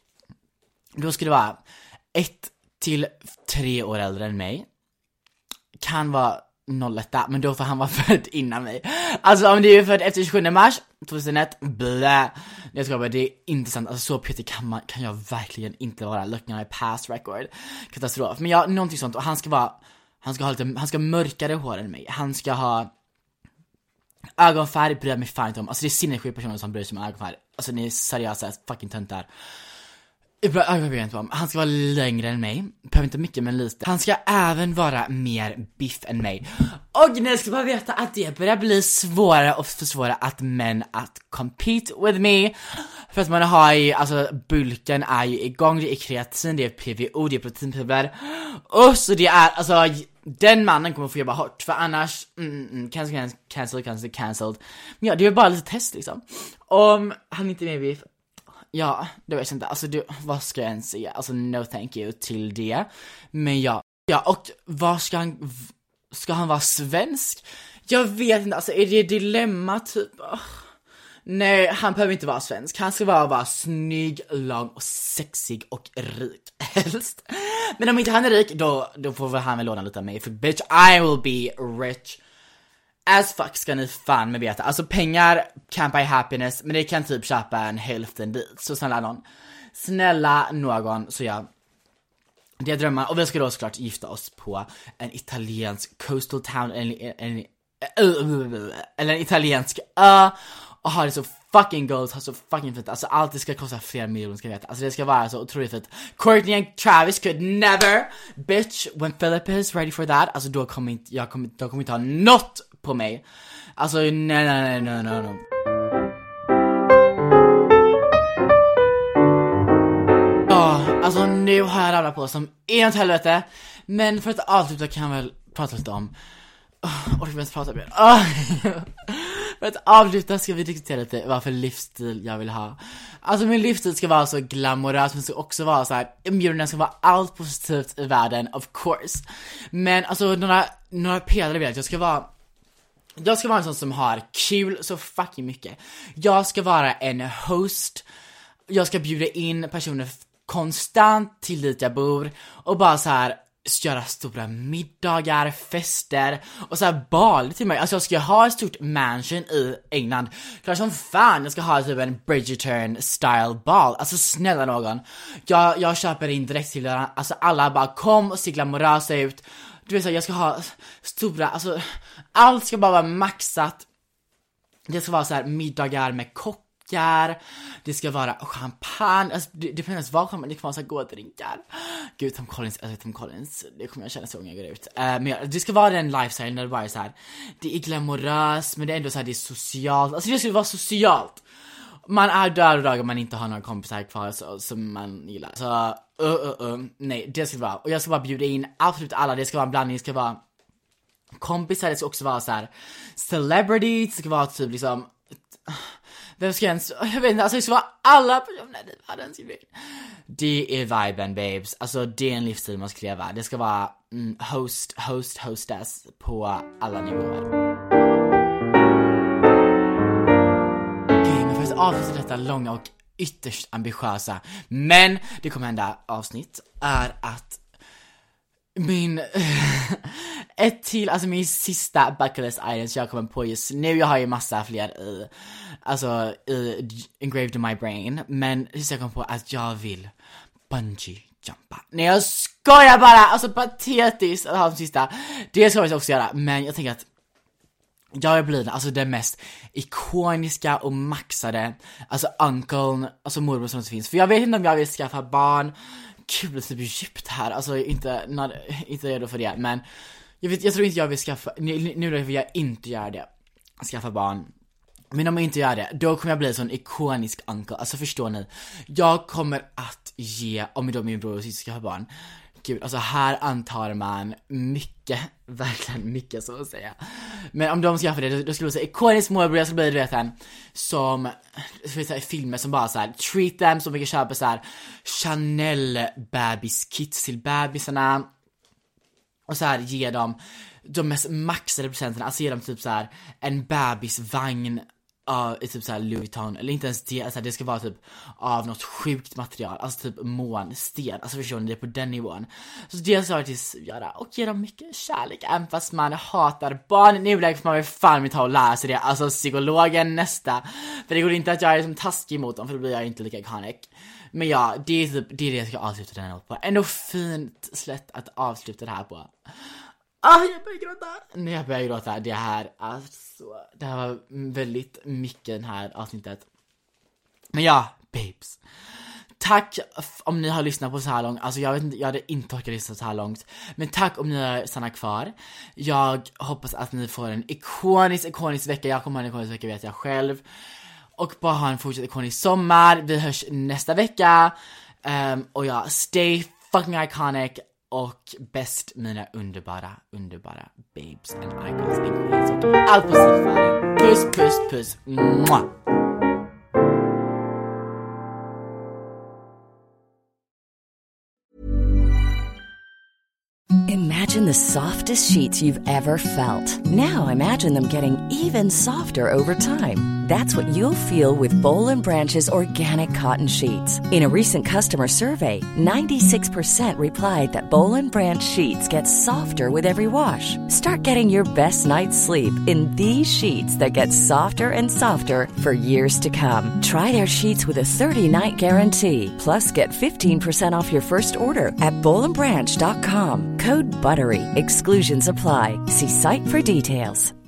då ska det vara ett till tre år äldre än mig. Kan vara noll ett, men då får han vara född innan mig. Alltså om det är född efter tjugosjunde mars tjugohundraett, blä. Jag ska bara, det är inte sant. Alltså så Peter kan, man, kan jag verkligen inte vara. Looking at my past record. Katastrof. Men jag, någonting sånt. Och han ska vara, han ska ha lite, han ska mörkare hår än mig. Han ska ha ögonfärg, bryr jag mig fan inte om. Alltså det är sinnessjuka personer som bryr sig om ögonfärg. Alltså ni är seriösa fucking töntar. Jag vet inte om. Han ska vara längre än mig. Behöver inte mycket men lite. Han ska även vara mer biff än mig. Och ni ska bara veta att det börjar bli svårare och svårare att män att compete with me. För att man har ju, alltså bulken är ju igång. Det är kreatin, det är P V O, det är proteinpulver. Och så det är, alltså den mannen kommer få jobba hårt. För annars, mm, mm, cancel, cancel, cancel, cancelled. Men ja, det är bara lite test liksom. Om han inte är med biff. Ja, det vet jag inte. Alltså, du, vad ska jag ens säga? Alltså, no thank you till det. Men ja. Ja, och vad ska han... Ska han vara svensk? Jag vet inte. Alltså, är det dilemma typ? Oh. Nej, han behöver inte vara svensk. Han ska bara vara snygg, lång och sexig och rik. Helst. Men om inte han är rik, då, då får väl han väl låna lite av mig. För bitch, I will be rich. As fuck ska ni fan med veta. Alltså pengar can't buy happiness, men det kan typ köpa en hälften dit. Så snälla någon. Snälla någon, så ja. Det är drömmar. Och vi ska då såklart gifta oss på en italiensk coastal town. Eller en, en, eller en italiensk ö. Och ha det så fucking goals, ha så fucking fint. Alltså allt det ska kosta flera miljoner ska veta. Alltså det ska vara så otroligt fint. Courtney and Travis could never. Bitch, when Philip is ready for that. Alltså då kommer inte, jag kommer, då kommer inte ha något på mig. Alltså nej nej nej nej nej nej. Ja, alltså nu har jag ramlat på som inåt helvete. Men för att avsluta kan jag väl prata lite om oh, orkar vi ens prata mer. Oh. För att avsluta ska vi diskutera lite vad för livsstil jag vill ha. Alltså min livsstil ska vara så glamorös, men ska också vara så här, inbjuden ska vara allt positivt i världen, of course. Men alltså några, några pelare vill jag att jag ska vara. Jag ska vara en sån som har kul så fucking mycket. Jag ska vara en host. Jag ska bjuda in personer konstant till dit jag bor. Och bara så här göra stora middagar, fester och så här bal till mig. Alltså jag ska ha ett stort mansion i England. Klart som fan jag ska ha typ en Bridgerton style bal. Alltså snälla någon. Jag, jag köper in direkt till den. Alltså alla bara kom och se glamorösa ut. Du vet så jag ska ha stora, alltså allt ska bara vara maxat. Det ska vara så här middagar med kockar. Det ska vara champagne. Alltså det, det finns vad kommer det kan vara så här goda drinkar. Gud, Tom Collins, alltså Tom Collins, det kommer jag känna så när jag går ut. Uh, men ja, det ska vara den lifestyle när det bara är så här. Det är glamoröst, men det är ändå så här, det är socialt. Alltså det ska vara socialt. Man är där och dagar man inte har några kompisar kvar så, som man gillar. Så, uh, uh, uh, nej, det ska vara. Och jag ska bara bjuda in absolut alla. Det ska vara en blandning, det ska vara kompisar, det ska också vara så här celebrities, det ska vara typ liksom vem ska ens, jag vet inte, alltså det ska vara alla personer i världen. Det är viben, babes. Alltså det är en livsstil man ska leva. Det ska vara mm, host, host, hostess på alla nivåer. Avsluta detta långa och ytterst ambitiösa, men det kommer hända avsnitt är att min ett till, alltså min sista bucket list items jag kommer på just nu. Jag har ju massa fler i, alltså i, engraved in my brain, men just jag kommer på att jag vill bungee jumpa. Nej, jag skojar bara, alltså patetiskt att ha de sista. Det ska jag också göra, men jag tänker att jag blir alltså det mest ikoniska och maxade, alltså uncle, alltså morbror som det finns. För jag vet inte om jag vill skaffa barn. Kul att det blir djupt här, alltså inte, not, inte redo för det. Men jag, vet, jag tror inte jag vill skaffa, nu, nu vill jag inte göra det, skaffa barn. Men om jag inte gör det, då kommer jag bli en sån ikonisk uncle. Alltså förstår ni, jag kommer att ge, om då min bror och syster skaffa barn. Gud, alltså här antar man mycket, verkligen mycket så att säga. Men om de skaffar det, då skulle jag säga ikonisk morbror, jag skulle bli, du vet en som, så vet jag, filmer som bara så här, treat them, som vi kan köpa så här Chanel babiskits till bebisarna. Och så här ge dem de mest maxade presenterna, alltså ge dem typ så här en bebisvagn av typ så här Louis Vuitton, eller inte ens det, alltså det ska vara typ av något sjukt material, alltså typ månsten, alltså förstår ni, det är på den nivån. Så det ska jag faktiskt göra och ge dem mycket kärlek, även fast man hatar barn. Nu lägger man väl fan mitt och lära sig det, alltså psykologen nästa, för det går inte att jag är som taskig mot dem, för då blir jag inte lika iconic. Men ja, det är typ, det är det jag ska avsluta den här på. Ändå fint slätt att avsluta det här på. Ah, jag börjar gråta. Nej, jag börjar gråta. Det här, alltså, det här var väldigt mycket den här avsnittet. Men ja, babes. tack f- om ni har lyssnat på så här långt. Alltså jag vet inte, jag hade inte orkat lyssna så här långt. Men tack om ni har stannat kvar. Jag hoppas att ni får en ikonisk, ikonisk vecka. Jag kommer ha en ikonisk vecka, vet jag själv. Och bara ha en fortsatt ikonisk sommar. Vi hörs nästa vecka. um, Och ja, stay fucking iconic. Och bäst mina underbara, underbara babes and icons and queens och allt på siffar. Puss, puss, puss. Mwah. Imagine the softest sheets you've ever felt. Now imagine them getting even softer over time. That's what you'll feel with Boll and Branch's organic cotton sheets. In a recent customer survey, ninety-six percent replied that Boll and Branch sheets get softer with every wash. Start getting your best night's sleep in these sheets that get softer and softer for years to come. Try their sheets with a thirty-night guarantee. Plus, get fifteen percent off your first order at boll and branch dot com. Code BUTTERY. Exclusions apply. See site for details.